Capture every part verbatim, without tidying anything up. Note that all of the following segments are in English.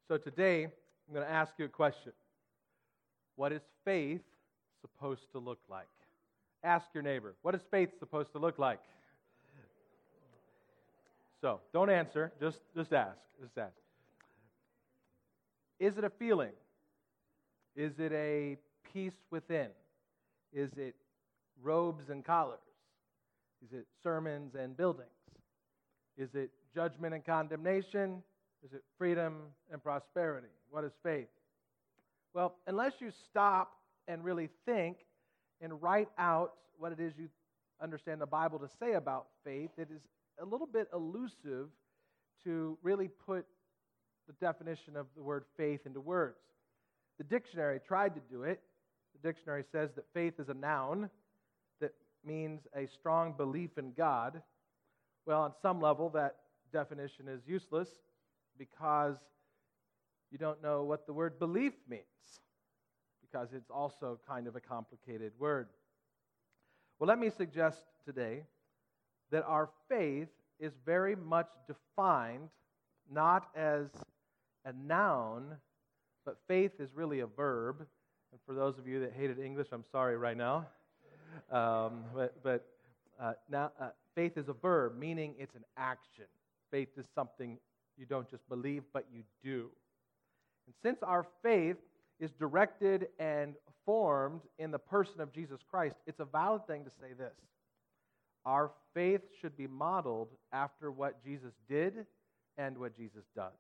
So today, I'm going to ask you a question. What is faith supposed to look like? Ask your neighbor, what is faith supposed to look like? So, don't answer, just, just ask, just ask. Is it a feeling? Is it a peace within? Is it robes and collars? Is it sermons and buildings? Is it judgment and condemnation? Is it freedom and prosperity? What is faith? Well, unless you stop and really think and write out what it is you understand the Bible to say about faith, it is a little bit elusive to really put the definition of the word faith into words. The dictionary tried to do it. The dictionary says that faith is a noun that means a strong belief in God. Well, on some level, that definition is useless because you don't know what the word belief means, because it's also kind of a complicated word. Well, let me suggest today that our faith is very much defined not as a noun, but faith is really a verb. And for those of you that hated English, I'm sorry right now. Um, but but uh, now uh, faith is a verb, meaning it's an action. Faith is something you don't just believe, but you do. And since our faith is directed and formed in the person of Jesus Christ, it's a valid thing to say this. Our faith should be modeled after what Jesus did and what Jesus does.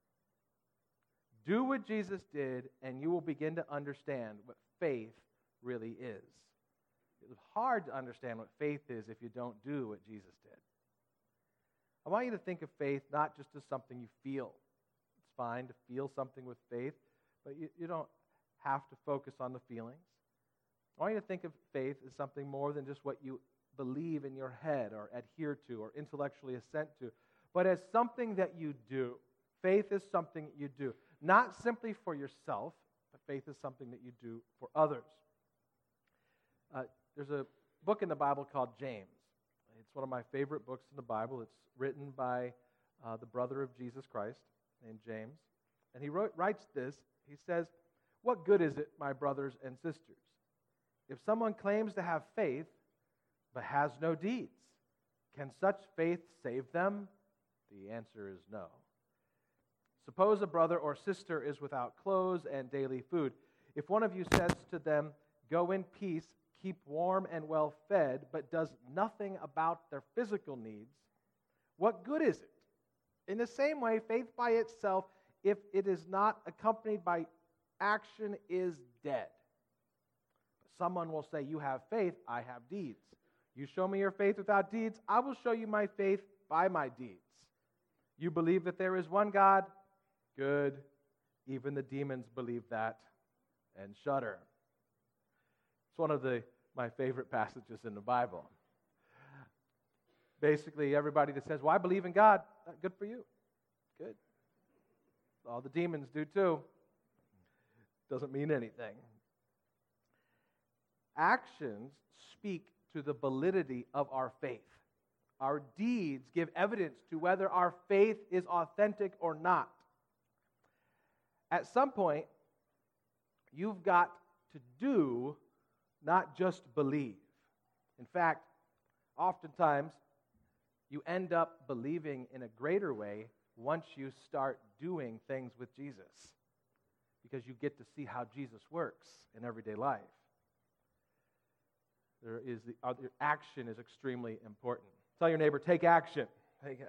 Do what Jesus did, and you will begin to understand what faith really is. It's hard to understand what faith is if you don't do what Jesus did. I want you to think of faith not just as something you feel. It's fine to feel something with faith, but you, you don't have to focus on the feelings. I want you to think of faith as something more than just what you believe in your head or adhere to or intellectually assent to, but as something that you do. Faith is something that you do, not simply for yourself, but faith is something that you do for others. Uh, there's a book in the Bible called James. It's one of my favorite books in the Bible. It's written by uh, the brother of Jesus Christ named James. And he wrote, writes this. He says, "What good is it, my brothers and sisters, if someone claims to have faith but has no deeds? Can such faith save them?" The answer is no. "Suppose a brother or sister is without clothes and daily food. If one of you says to them, 'Go in peace, keep warm and well fed,' but does nothing about their physical needs, what good is it? In the same way, faith by itself, if it is not accompanied by action, is dead. Someone will say, 'You have faith, I have deeds. You show me your faith without deeds, I will show you my faith by my deeds. You believe that there is one God? Good. Even the demons believe that and shudder.'" It's one of the my favorite passages in the Bible. Basically, everybody that says, "Well, I believe in God," good for you. Good. All the demons do too. Doesn't mean anything. Actions speak to the validity of our faith. Our deeds give evidence to whether our faith is authentic or not. At some point, you've got to do, not just believe. In fact, oftentimes, you end up believing in a greater way once you start doing things with Jesus, because you get to see how Jesus works in everyday life. There is the other, action is extremely important. Tell your neighbor, take action. Take,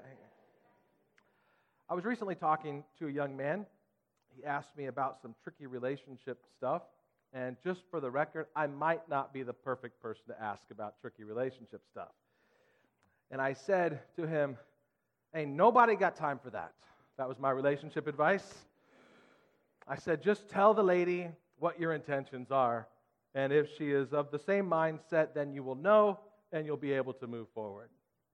I was recently talking to a young man. He asked me about some tricky relationship stuff, and just for the record, I might not be the perfect person to ask about tricky relationship stuff. And I said to him, "Ain't nobody got time for that." That was my relationship advice. I said, "Just tell the lady what your intentions are, and if she is of the same mindset, then you will know, and you'll be able to move forward."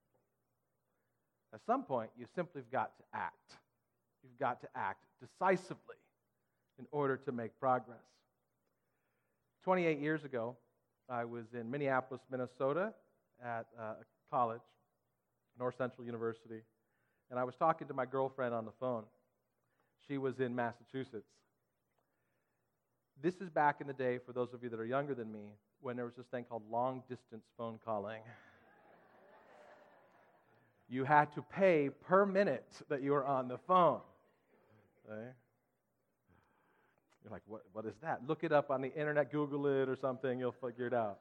At some point, you simply have got to act. You've got to act decisively in order to make progress. twenty-eight years ago, I was in Minneapolis, Minnesota at a college, North Central University, and I was talking to my girlfriend on the phone. She was in Massachusetts. This is back in the day, for those of you that are younger than me, when there was this thing called long-distance phone calling. You had to pay per minute that you were on the phone. Okay? You're like, what, what is that? Look it up on the internet, Google it or something, you'll figure it out.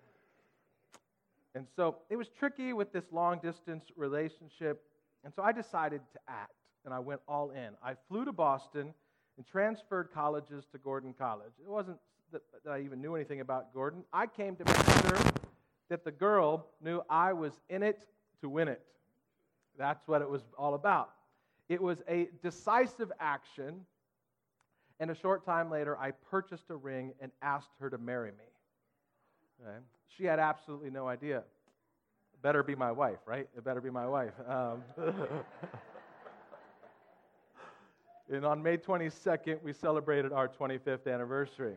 And so it was tricky with this long-distance relationship, and so I decided to act, and I went all in. I flew to Boston and transferred colleges to Gordon College. It wasn't that, that I even knew anything about Gordon. I came to make sure that the girl knew I was in it to win it. That's what it was all about. It was a decisive action, and a short time later, I purchased a ring and asked her to marry me. Okay? She had absolutely no idea. It better be my wife, right? It better be my wife. Um, and on May twenty-second, we celebrated our twenty-fifth anniversary.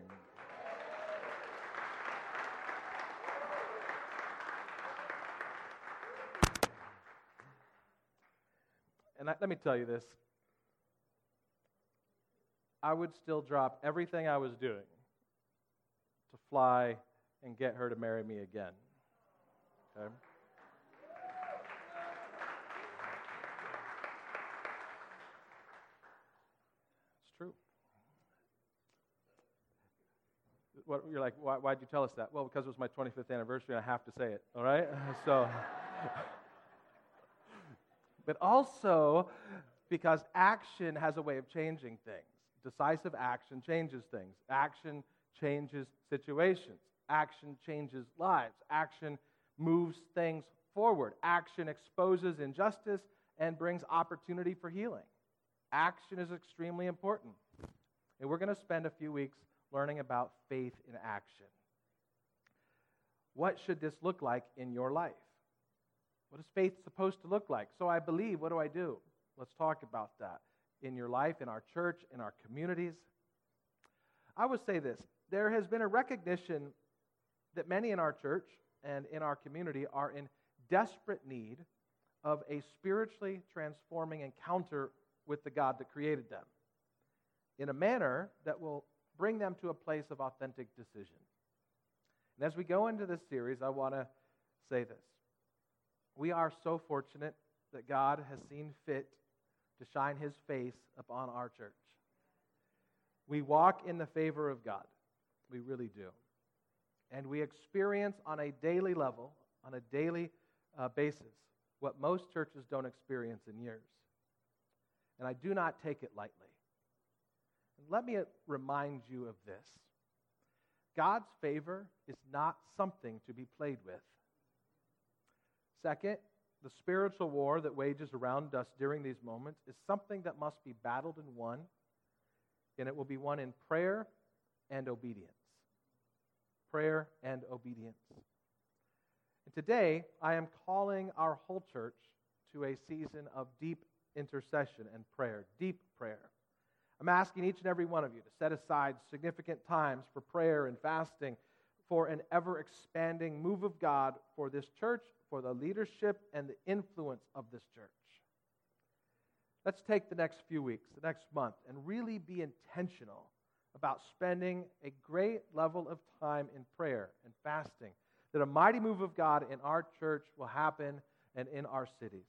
And I, let me tell you this. I would still drop everything I was doing to fly and get her to marry me again. Okay? It's true. What, you're like, why, why'd you tell us that? Well, because it was my twenty-fifth anniversary, and I have to say it, all right? So, but also because action has a way of changing things. Decisive action changes things. Action changes situations. Action changes lives. Action moves things forward. Action exposes injustice and brings opportunity for healing. Action is extremely important. And we're going to spend a few weeks learning about faith in action. What should this look like in your life? What is faith supposed to look like? So I believe, what do I do? Let's talk about that. In your life, in our church, in our communities. I would say this. There has been a recognition that many in our church and in our community are in desperate need of a spiritually transforming encounter with the God that created them in a manner that will bring them to a place of authentic decision. And as we go into this series, I want to say this. We are so fortunate that God has seen fit to shine His face upon our church. We walk in the favor of God. We really do. And we experience on a daily level, on a daily uh, basis, what most churches don't experience in years. And I do not take it lightly. And let me remind you of this. God's favor is not something to be played with. Second, the spiritual war that wages around us during these moments is something that must be battled and won, and it will be won in prayer and obedience. Prayer and obedience. And today, I am calling our whole church to a season of deep intercession and prayer, deep prayer. I'm asking each and every one of you to set aside significant times for prayer and fasting, for an ever-expanding move of God for this church, for the leadership and the influence of this church. Let's take the next few weeks, the next month, and really be intentional about spending a great level of time in prayer and fasting, that a mighty move of God in our church will happen and in our cities.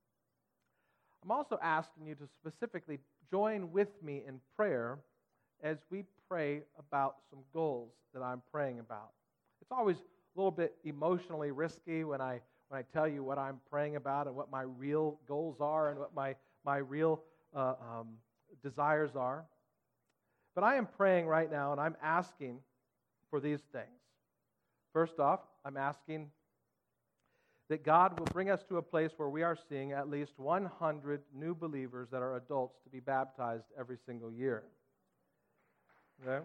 I'm also asking you to specifically join with me in prayer as we pray about some goals that I'm praying about. It's always a little bit emotionally risky when I when I tell you what I'm praying about and what my real goals are and what my, my real uh, um, desires are. But I am praying right now, and I'm asking for these things. First off, I'm asking that God will bring us to a place where we are seeing at least one hundred new believers that are adults to be baptized every single year. Okay?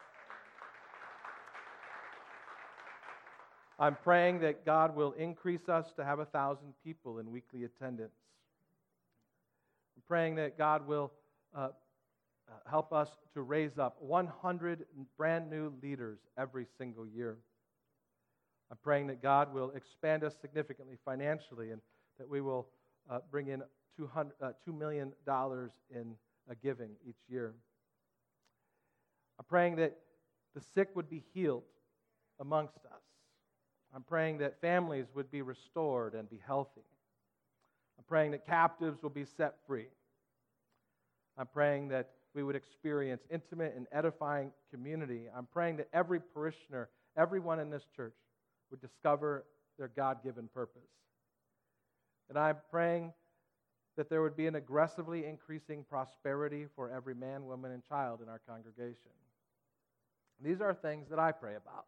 I'm praying that God will increase us to have a thousand people in weekly attendance. I'm praying that God will uh, help us to raise up one hundred brand new leaders every single year. I'm praying that God will expand us significantly financially and that we will uh, bring in two hundred, uh, two million dollars in uh, giving each year. I'm praying that the sick would be healed amongst us. I'm praying that families would be restored and be healthy. I'm praying that captives will be set free. I'm praying that we would experience intimate and edifying community. I'm praying that every parishioner, everyone in this church, would discover their God-given purpose. And I'm praying that there would be an aggressively increasing prosperity for every man, woman, and child in our congregation. These are things that I pray about.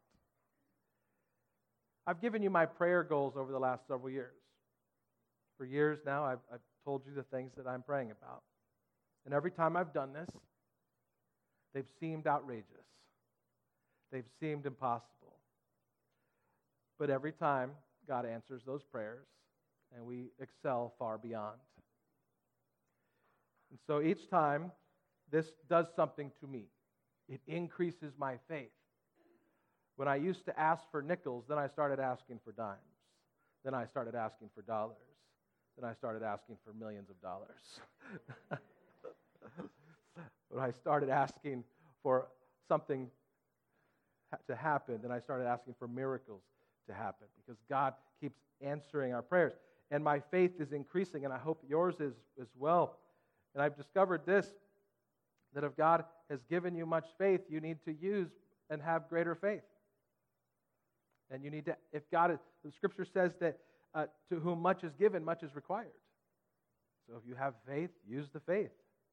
I've given you my prayer goals over the last several years. For years now, I've, I've told you the things that I'm praying about. And every time I've done this, they've seemed outrageous. They've seemed impossible. But every time, God answers those prayers, and we excel far beyond. And so each time, this does something to me. It increases my faith. When I used to ask for nickels, then I started asking for dimes. Then I started asking for dollars. Then I started asking for millions of dollars. When I started asking for something to happen, then I started asking for miracles to happen, because God keeps answering our prayers. And my faith is increasing, and I hope yours is as well. And I've discovered this, that if God has given you much faith, you need to use and have greater faith. And you need to, if God is, the Scripture says that uh, to whom much is given, much is required. So if you have faith, use the faith.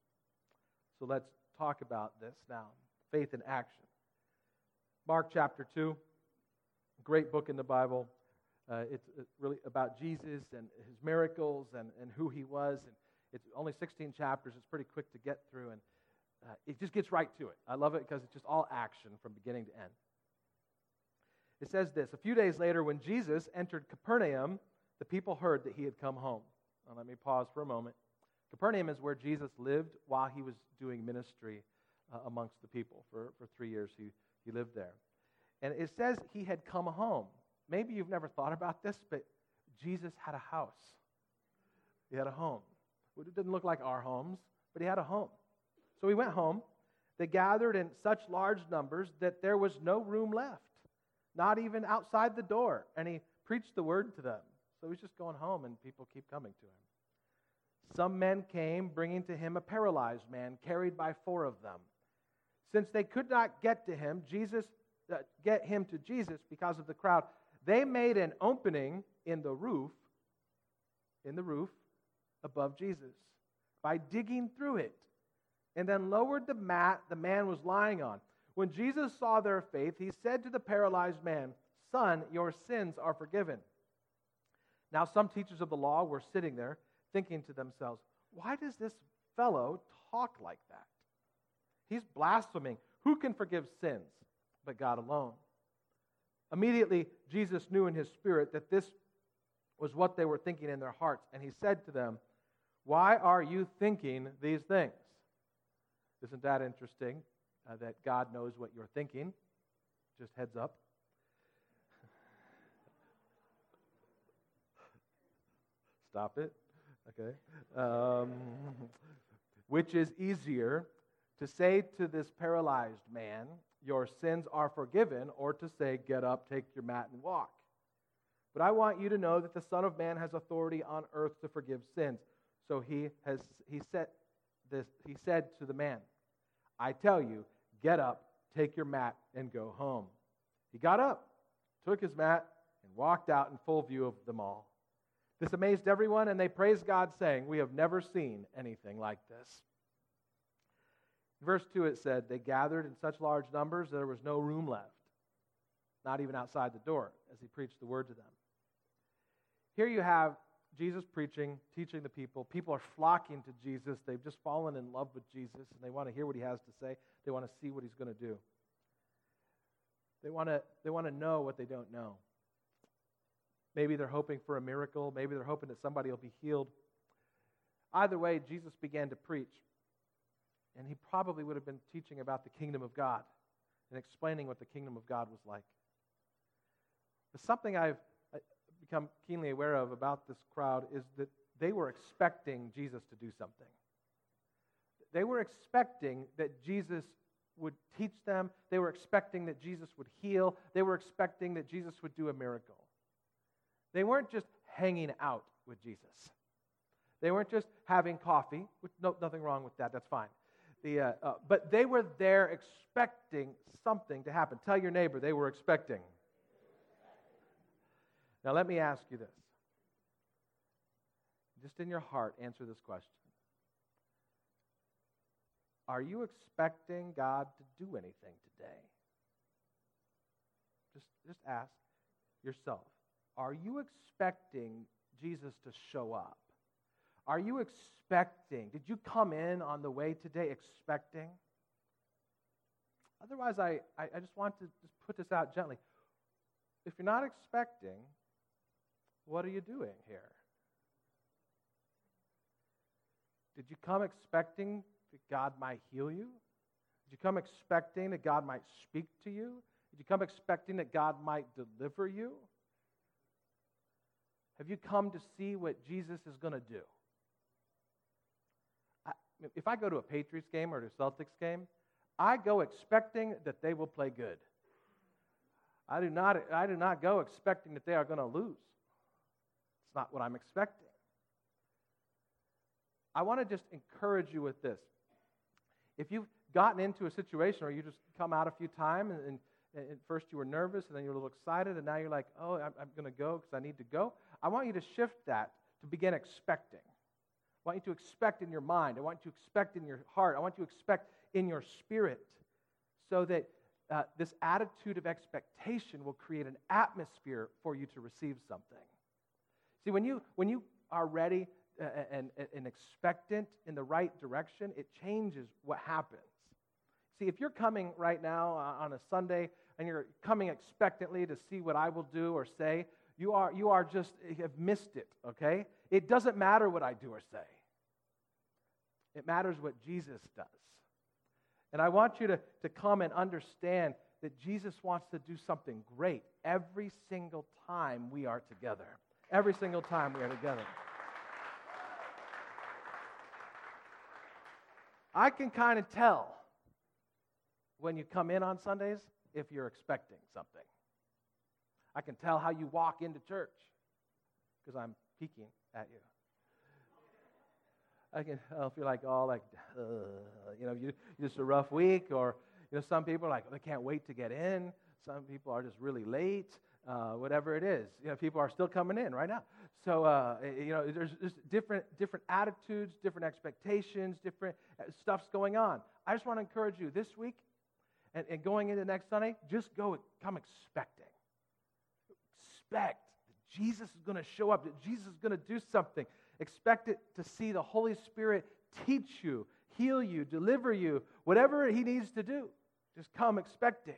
So let's talk about this now. Faith in action. Mark chapter two, great book in the Bible. Uh, it's, it's really about Jesus and his miracles and, and who he was. And it's only sixteen chapters. It's pretty quick to get through. And uh, it just gets right to it. I love it because it's just all action from beginning to end. It says this: a few days later, when Jesus entered Capernaum, the people heard that he had come home. Now, let me pause for a moment. Capernaum is where Jesus lived while he was doing ministry uh, amongst the people. For, for three years he, he lived there. And it says he had come home. Maybe you've never thought about this, but Jesus had a house. He had a home. It didn't look like our homes, but he had a home. So he went home. They gathered in such large numbers that there was no room left, not even outside the door. And he preached the word to them. So he's just going home, and people keep coming to him. Some men came, bringing to him a paralyzed man, carried by four of them. Since they could not get to him, Jesus, uh, get him to Jesus because of the crowd, they made an opening in the roof, in the roof above Jesus, by digging through it, and then lowered the mat the man was lying on. When Jesus saw their faith, he said to the paralyzed man, "Son, your sins are forgiven." Now some teachers of the law were sitting there, thinking to themselves, "Why does this fellow talk like that? He's blaspheming. Who can forgive sins but God alone?" Immediately, Jesus knew in his spirit that this was what they were thinking in their hearts, and he said to them, "Why are you thinking these things?" Isn't that interesting, uh, that God knows what you're thinking? Just heads up. Stop it. Okay. Um, which is easier, to say to this paralyzed man, "Your sins are forgiven," or to say, "Get up, take your mat, and walk"? But I want you to know that the Son of Man has authority on earth to forgive sins. So he has he said this. He said to the man, "I tell you, get up, take your mat, and go home." He got up, took his mat, and walked out in full view of them all. This amazed everyone, and they praised God, saying, "We have never seen anything like this." In verse two it said, they gathered in such large numbers that there was no room left, not even outside the door, as he preached the word to them. Here you have Jesus preaching, teaching the people. People are flocking to Jesus. They've just fallen in love with Jesus, and they want to hear what he has to say. They want to see what he's going to do. They want to, they want to know what they don't know. Maybe they're hoping for a miracle. Maybe they're hoping that somebody will be healed. Either way, Jesus began to preach. And he probably would have been teaching about the kingdom of God and explaining what the kingdom of God was like. But something I've become keenly aware of about this crowd is that they were expecting Jesus to do something. They were expecting that Jesus would teach them. They were expecting that Jesus would heal. They were expecting that Jesus would do a miracle. They weren't just hanging out with Jesus. They weren't just having coffee, which no, nothing wrong with that, that's fine. The, uh, uh, but they were there expecting something to happen. Tell your neighbor they were expecting. Now let me ask you this. Just in your heart, answer this question. Are you expecting God to do anything today? Just, just ask yourself. Are you expecting Jesus to show up? Are you expecting? Did you come in on the way today expecting? Otherwise, I, I, I just want to just put this out gently. If you're not expecting, what are you doing here? Did you come expecting that God might heal you? Did you come expecting that God might speak to you? Did you come expecting that God might deliver you? Have you come to see what Jesus is going to do? I, if I go to a Patriots game or a Celtics game, I go expecting that they will play good. I do not, I do not go expecting that they are going to lose. It's not what I'm expecting. I want to just encourage you with this. If you've gotten into a situation where you just come out a few times, and, and at first you were nervous, and then you're a little excited, and now you're like, oh, I'm, I'm going to go because I need to go, I want you to shift that to begin expecting. I want you to expect in your mind. I want you to expect in your heart. I want you to expect in your spirit, so that uh, this attitude of expectation will create an atmosphere for you to receive something. See, when you when you are ready uh, and, and, and expectant in the right direction, it changes what happens. See, if you're coming right now uh, on a Sunday and you're coming expectantly to see what I will do or say, you are you are just you have missed it. Okay, it doesn't matter what I do or say. It matters what Jesus does. And I want you to, to come and understand that Jesus wants to do something great every single time we are together. Every single time we are together. I can kind of tell when you come in on Sundays if you're expecting something. I can tell how you walk into church because I'm peeking at you. I can tell if you're like, oh, like, uh, you know, you just a rough week, or, you know, some people are like, they can't wait to get in. Some people are just really late, uh, whatever it is. You know, people are still coming in right now. So, uh, you know, there's just different, different attitudes, different expectations, different stuff's going on. I just want to encourage you this week and, and going into next Sunday, just go, come expecting. Expect that Jesus is going to show up, that Jesus is going to do something. Expect it to see the Holy Spirit teach you, heal you, deliver you, whatever He needs to do. Just come expecting.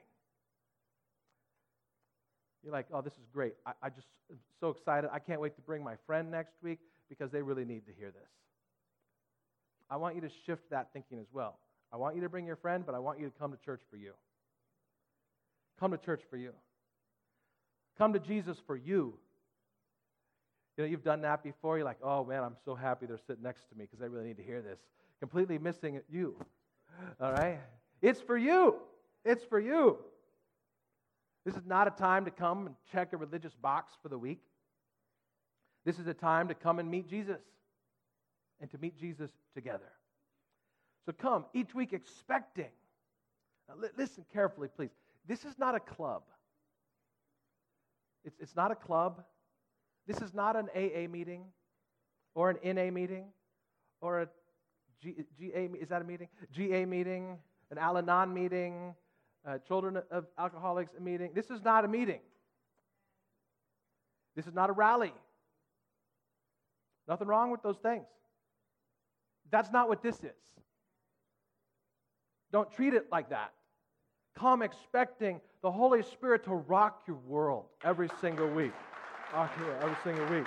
You're like, oh, this is great. I, I just am so excited. I can't wait to bring my friend next week because they really need to hear this. I want you to shift that thinking as well. I want you to bring your friend, but I want you to come to church for you. Come to church for you. Come to Jesus for you. You know, you've done that before. You're like, oh, man, I'm so happy they're sitting next to me because they really need to hear this. Completely missing you. All right? It's for you. It's for you. This is not a time to come and check a religious box for the week. This is a time to come and meet Jesus and to meet Jesus together. So come each week expecting. Now, li- listen carefully, please. This is not a club. It's, it's not a club. This is not an A A meeting or an N A meeting or a G, GA, is that a meeting? G A meeting, an Al-Anon meeting, uh, Children of Alcoholics meeting. This is not a meeting. This is not a rally. Nothing wrong with those things. That's not what this is. Don't treat it like that. Come expecting the Holy Spirit to rock your world every single week. Rock your world every single week.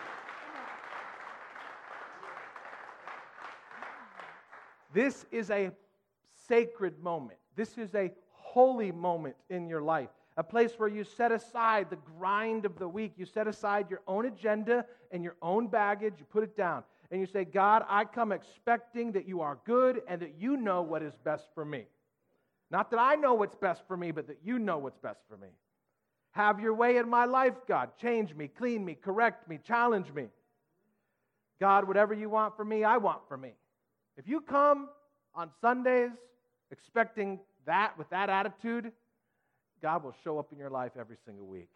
This is a sacred moment. This is a holy moment in your life. A place where you set aside the grind of the week. You set aside your own agenda and your own baggage. You put it down. and you say, God, I come expecting that you are good and that you know what is best for me. Not that I know what's best for me, but that you know what's best for me. Have your way in my life, God. Change me, clean me, correct me, challenge me. God, whatever you want for me, I want for me. If you come on Sundays expecting that with that attitude, God will show up in your life every single week.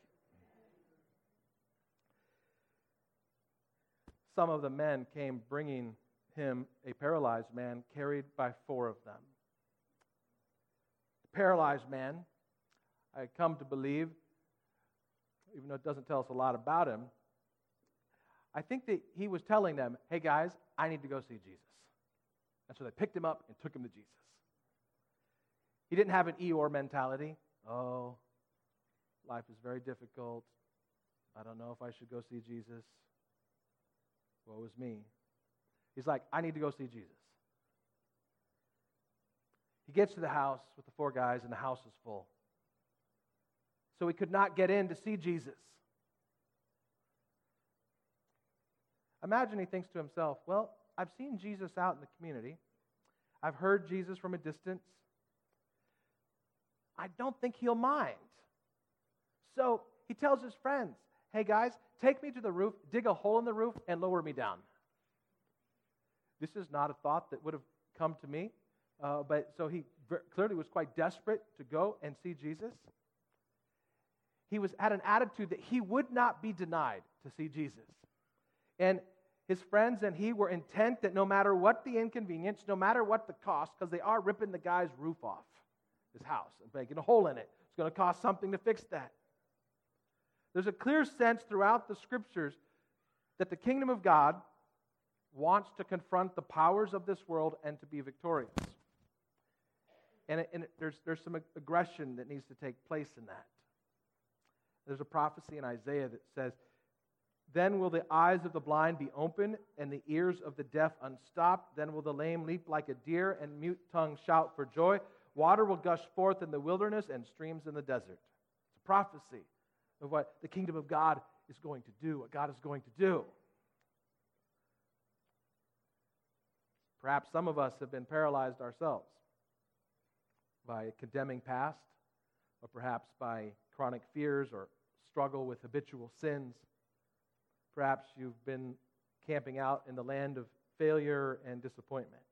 Some of the men came bringing him a paralyzed man carried by four of them. The paralyzed man, I come to believe, even though it doesn't tell us a lot about him, I think that he was telling them, hey guys, I need to go see Jesus. And so they picked him up and took him to Jesus. He didn't have an Eeyore mentality. Oh, life is very difficult. I don't know if I should go see Jesus. Woe is me. He's like, I need to go see Jesus. He gets to the house with the four guys, and the house is full. So he could not get in to see Jesus. Imagine he thinks to himself, well, I've seen Jesus out in the community. I've heard Jesus from a distance. I don't think he'll mind. So he tells his friends, hey guys, take me to the roof, dig a hole in the roof, and lower me down. This is not a thought that would have come to me, uh, but so he very clearly was quite desperate to go and see Jesus. He was had an attitude that he would not be denied to see Jesus. And his friends and he were intent that no matter what the inconvenience, no matter what the cost, because they are ripping the guy's roof off his house and making a hole in it. It's going to cost something to fix that. There's a clear sense throughout the Scriptures that the kingdom of God wants to confront the powers of this world and to be victorious. And, it, and it, there's, there's some aggression that needs to take place in that. There's a prophecy in Isaiah that says, then will the eyes of the blind be open and the ears of the deaf unstopped. Then will the lame leap like a deer and mute tongue shout for joy. Water will gush forth in the wilderness and streams in the desert. It's a prophecy of what the kingdom of God is going to do, what God is going to do. Perhaps some of us have been paralyzed ourselves by a condemning past, or perhaps by chronic fears or struggle with habitual sins. Perhaps you've been camping out in the land of failure and disappointment.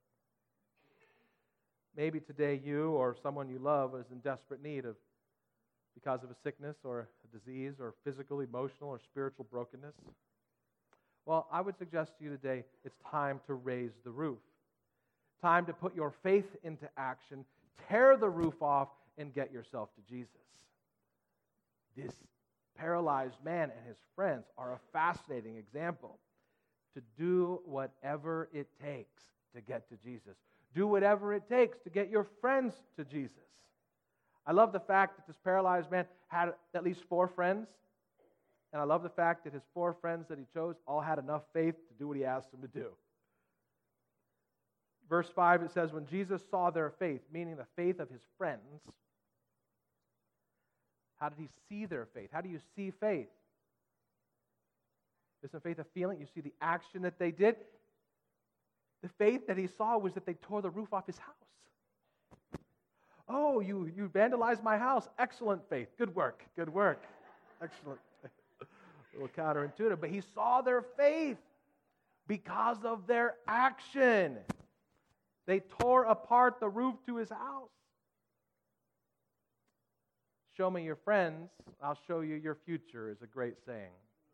Maybe today you or someone you love is in desperate need of, because of a sickness or a disease or physical, emotional, or spiritual brokenness. Well, I would suggest to you today it's time to raise the roof. Time to put your faith into action, tear the roof off, and get yourself to Jesus. This paralyzed man and his friends are a fascinating example to do whatever it takes to get to Jesus. Do whatever it takes to get your friends to Jesus. I love the fact that this paralyzed man had at least four friends, and I love the fact that his four friends that he chose all had enough faith to do what he asked them to do. Verse five, it says, when Jesus saw their faith, meaning the faith of his friends, how did he see their faith? How do you see faith? Isn't faith a feeling? You see the action that they did. The faith that he saw was that they tore the roof off his house. Oh, you, you vandalized my house. Excellent faith. Good work. Good work. Excellent. A little counterintuitive. But he saw their faith because of their action. They tore apart the roof to his house. Show me your friends, I'll show you your future is a great saying.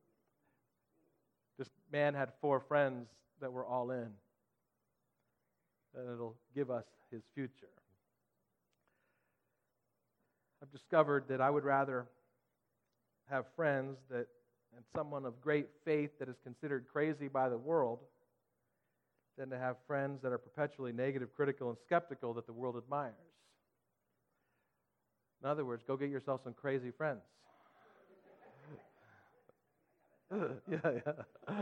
This man had four friends that were all in. And it'll give us his future. I've discovered that I would rather have friends that, and someone of great faith that is considered crazy by the world, than to have friends that are perpetually negative, critical, and skeptical that the world admires. In other words, go get yourself some crazy friends. yeah, yeah.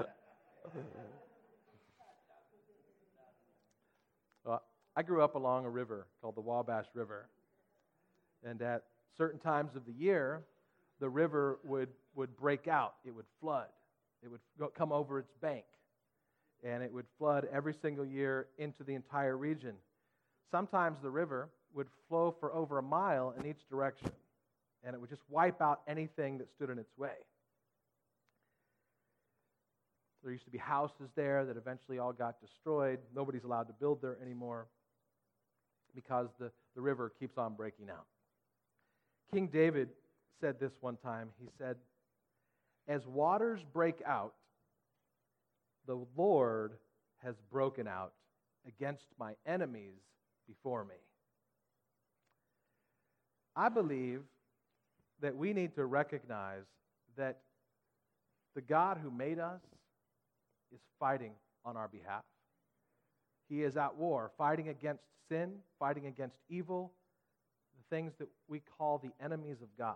Well, I grew up along a river called the Wabash River. And at certain times of the year, the river would, would break out. It would flood. It would go, come over its bank. and it would flood every single year into the entire region. Sometimes the river would flow for over a mile in each direction, and it would just wipe out anything that stood in its way. There used to be houses there that eventually all got destroyed. Nobody's allowed to build there anymore because the, the river keeps on breaking out. King David said this one time. He said, "As waters break out, the Lord has broken out against my enemies before me." I believe that we need to recognize that the God who made us is fighting on our behalf. He is at war, fighting against sin, fighting against evil, the things that we call the enemies of God.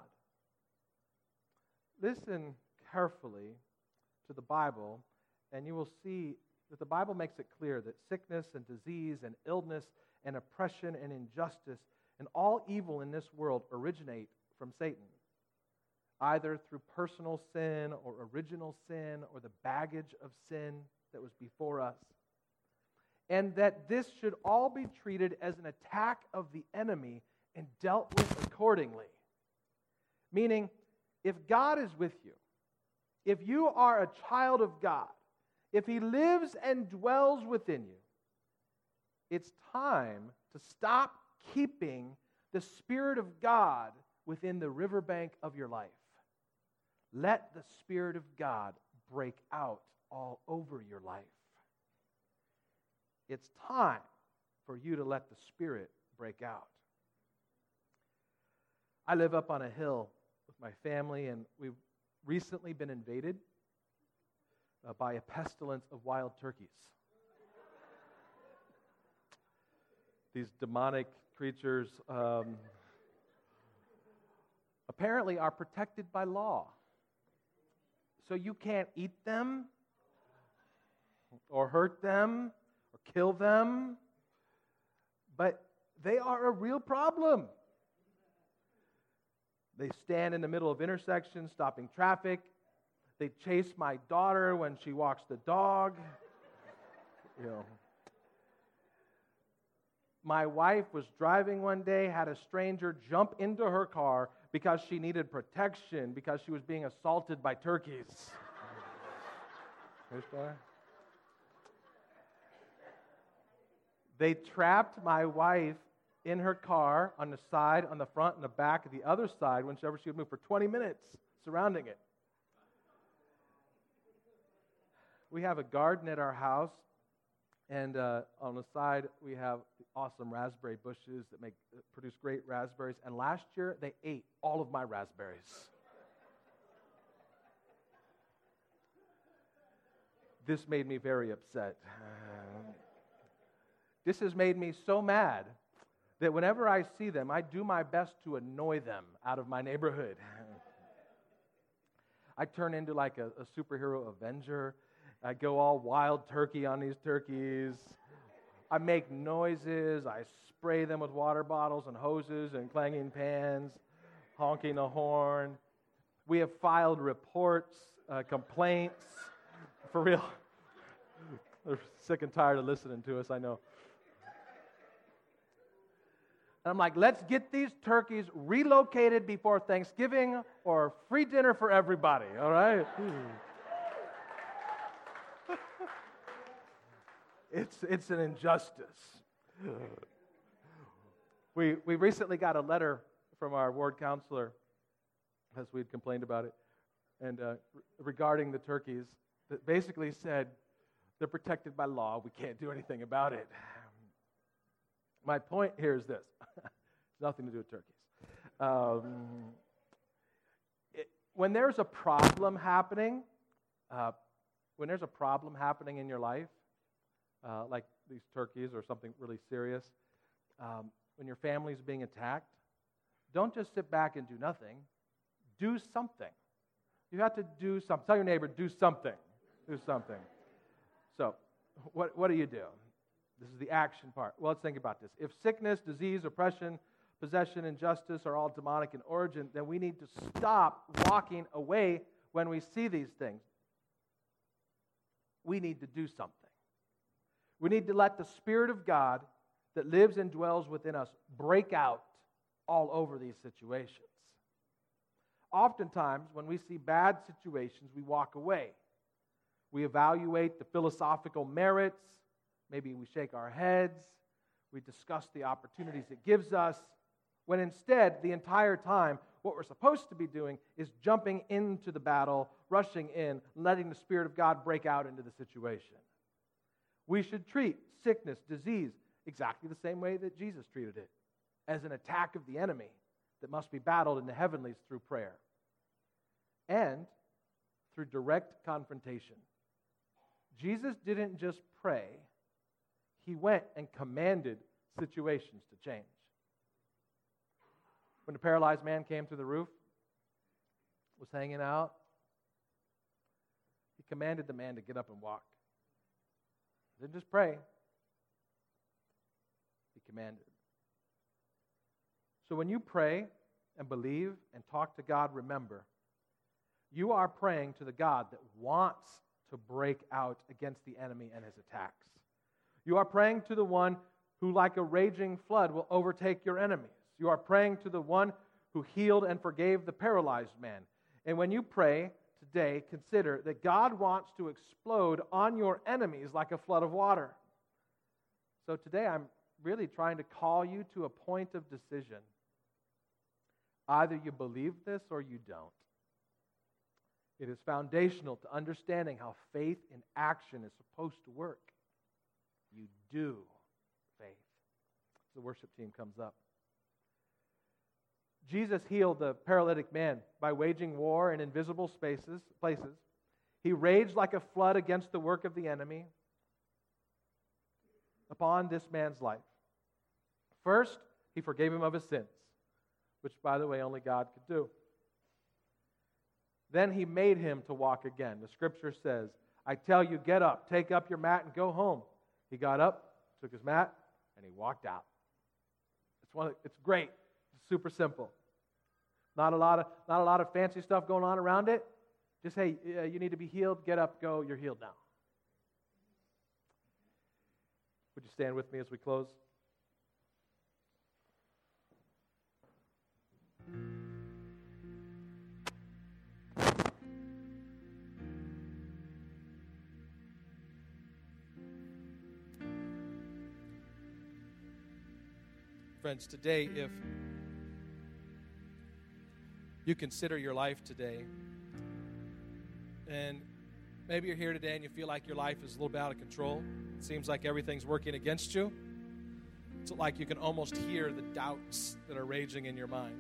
Listen carefully to the Bible, and you will see that the Bible makes it clear that sickness and disease and illness and oppression and injustice and all evil in this world originate from Satan, either through personal sin or original sin or the baggage of sin that was before us. And that this should all be treated as an attack of the enemy and dealt with accordingly. Meaning, if God is with you, if you are a child of God, if He lives and dwells within you, it's time to stop keeping the Spirit of God within the riverbank of your life. Let the Spirit of God break out all over your life. It's time for you to let the Spirit break out. I live up on a hill with my family, and we've recently been invaded uh, by a pestilence of wild turkeys. These demonic creatures um, apparently are protected by law. So you can't eat them or hurt them or kill them, but they are a real problem. They stand in the middle of intersections, stopping traffic. They chase my daughter when she walks the dog. You know. My wife was driving one day, had a stranger jump into her car because she needed protection, because she was being assaulted by turkeys. They trapped my wife in her car on the side, on the front, and the back, and the other side, whenever she would move, for twenty minutes, surrounding it. We have a garden at our house, and uh, on the side, we have the awesome raspberry bushes that make produce great raspberries. And last year, they ate all of my raspberries. This made me very upset. Uh, this has made me so mad that whenever I see them, I do my best to annoy them out of my neighborhood. I turn into like a, a superhero avenger. I go all wild turkey on these turkeys. I make noises. I spray them with water bottles and hoses and clanging pans, honking a horn. We have filed reports, uh, complaints. For real. They're sick and tired of listening to us, I know. And I'm like, let's get these turkeys relocated before Thanksgiving or free dinner for everybody, all right? It's it's an injustice. We we recently got a letter from our ward counselor, as we'd complained about it, and uh, regarding the turkeys, that basically said they're protected by law. We can't do anything about it. My point here is this: it's nothing to do with turkeys. Um, it, when there's a problem happening, uh, when there's a problem happening in your life. Uh, like these turkeys or something really serious, um, when your family's being attacked, don't just sit back and do nothing. Do something. You have to do something. Tell your neighbor, do something. Do something. So, what, what do you do? This is the action part. Well, let's think about this. If sickness, disease, oppression, possession, injustice are all demonic in origin, then we need to stop walking away when we see these things. We need to do something. We need to let the Spirit of God that lives and dwells within us break out all over these situations. Oftentimes, when we see bad situations, we walk away. We evaluate the philosophical merits. Maybe we shake our heads. We discuss the opportunities it gives us. When instead, the entire time, what we're supposed to be doing is jumping into the battle, rushing in, letting the Spirit of God break out into the situation. We should treat sickness, disease, exactly the same way that Jesus treated it, as an attack of the enemy that must be battled in the heavenlies through prayer and through direct confrontation. Jesus didn't just pray, he went and commanded situations to change. When the paralyzed man came through the roof, was hanging out, he commanded the man to get up and walk. He didn't just pray, he commanded. So when you pray and believe and talk to God, remember, you are praying to the God that wants to break out against the enemy and his attacks. You are praying to the one who, like a raging flood, will overtake your enemies. You are praying to the one who healed and forgave the paralyzed man. And when you pray today, consider that God wants to explode on your enemies like a flood of water. So today I'm really trying to call you to a point of decision. Either you believe this or you don't. It is foundational to understanding how faith in action is supposed to work. You do faith. The worship team comes up. Jesus healed the paralytic man by waging war in invisible spaces, places. He raged like a flood against the work of the enemy upon this man's life. First, he forgave him of his sins, which, by the way, only God could do. Then he made him to walk again. The scripture says, I tell you, get up, take up your mat, and go home. He got up, took his mat, and he walked out. It's one. Of, it's great. It's super simple. Not a lot of not a lot of fancy stuff going on around it. Just, hey, you need to be healed. Get up, go. You're healed now. Would you stand with me as we close? Friends, today, if you consider your life today, and maybe you're here today and you feel like your life is a little bit out of control, it seems like everything's working against you, it's like you can almost hear the doubts that are raging in your mind,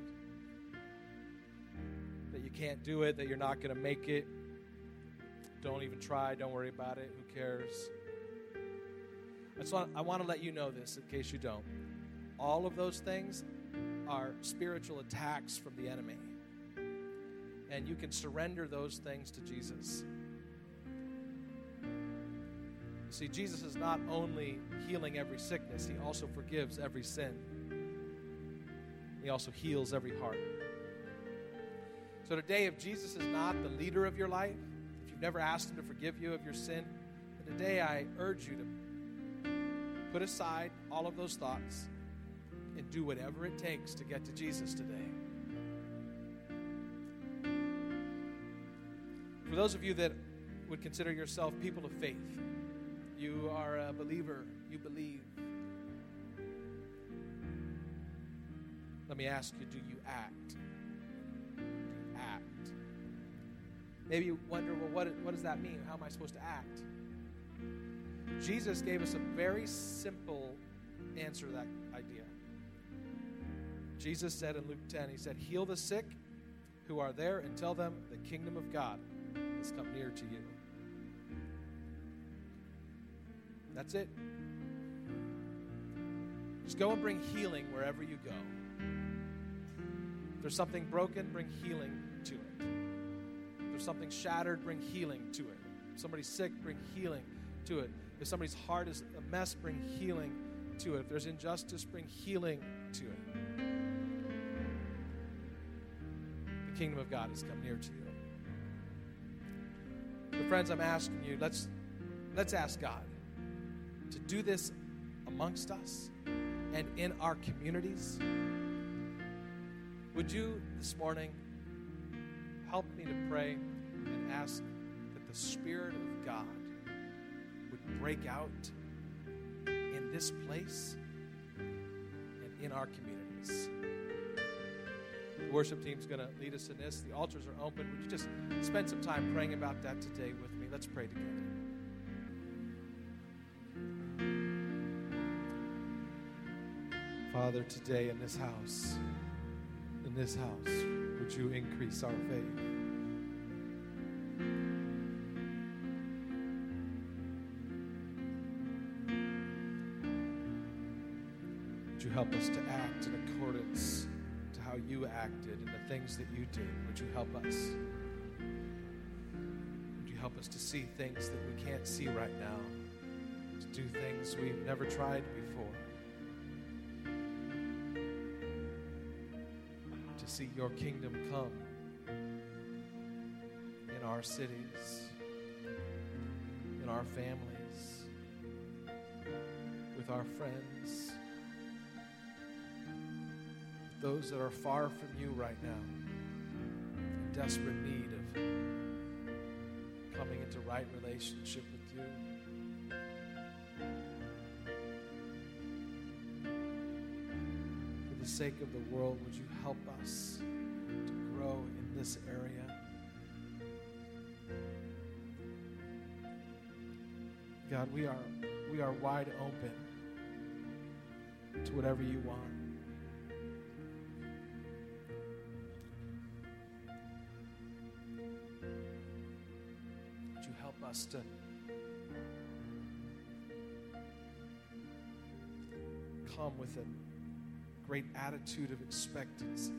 that you can't do it, that you're not going to make it, don't even try, don't worry about it, who cares? And so I want to let you know this in case you don't. All of those things are spiritual attacks from the enemy. And you can surrender those things to Jesus. You see, Jesus is not only healing every sickness, he also forgives every sin. He also heals every heart. So today, if Jesus is not the leader of your life, if you've never asked him to forgive you of your sin, then today I urge you to put aside all of those thoughts and do whatever it takes to get to Jesus today. For those of you that would consider yourself people of faith, you are a believer, you believe. Let me ask you, do you act? Do you act? Maybe you wonder, well, what, what does that mean? How am I supposed to act? Jesus gave us a very simple answer to that idea. Jesus said in Luke ten, he said, heal the sick who are there and tell them the kingdom of God has come near to you. That's it. Just go and bring healing wherever you go. If there's something broken, bring healing to it. If there's something shattered, bring healing to it. If somebody's sick, bring healing to it. If somebody's heart is a mess, bring healing to it. If there's injustice, bring healing to it. The kingdom of God has come near to you. So friends, I'm asking you, let's let's ask God. to do this amongst us and in our communities. Would you this morning help me to pray and ask that the Spirit of God would break out in this place and in our communities? The worship team's going to lead us in this. The altars are open. Would you just spend some time praying about that today with me? Let's pray together. Father, today in this house, in this house, would you increase our faith? Would you help us to act in accordance to how you acted and the things that you did? Would you help us? Would you help us to see things that we can't see right now, to do things we've never tried before, to see your kingdom come in our cities, in our families, with our friends, those that are far from you right now, in desperate need of coming into right relationship with you. For the sake of the world, would you help us to grow in this area? God, we are we are wide open to whatever you want. Us to come with a great attitude of expectancy.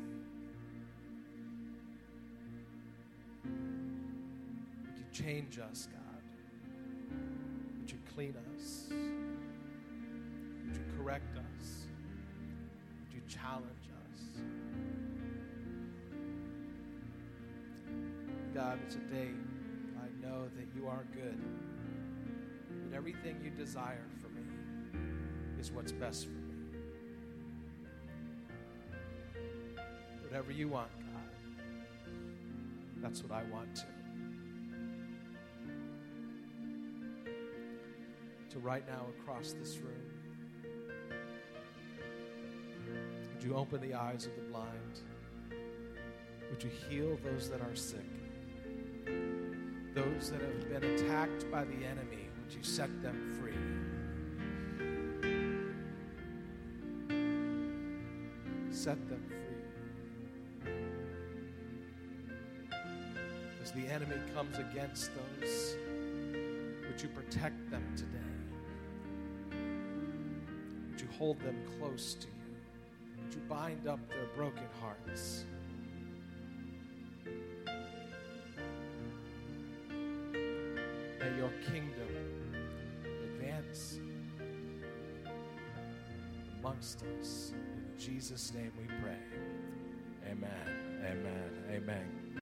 Would you change us, God? Would you clean us? Would you correct us? Would you challenge us? God, today I know that you are good, that everything you desire for me is what's best for me. Whatever you want, God, that's what I want to. To right now across this room, would you open the eyes of the blind? Would you heal those that are sick? Those that have been attacked by the enemy, would you set them free? Set them free. As the enemy comes against those, would you protect them today? Would you hold them close to you? Would you bind up their broken hearts? May your kingdom advance amongst us. In Jesus' name we pray. Amen. Amen. Amen.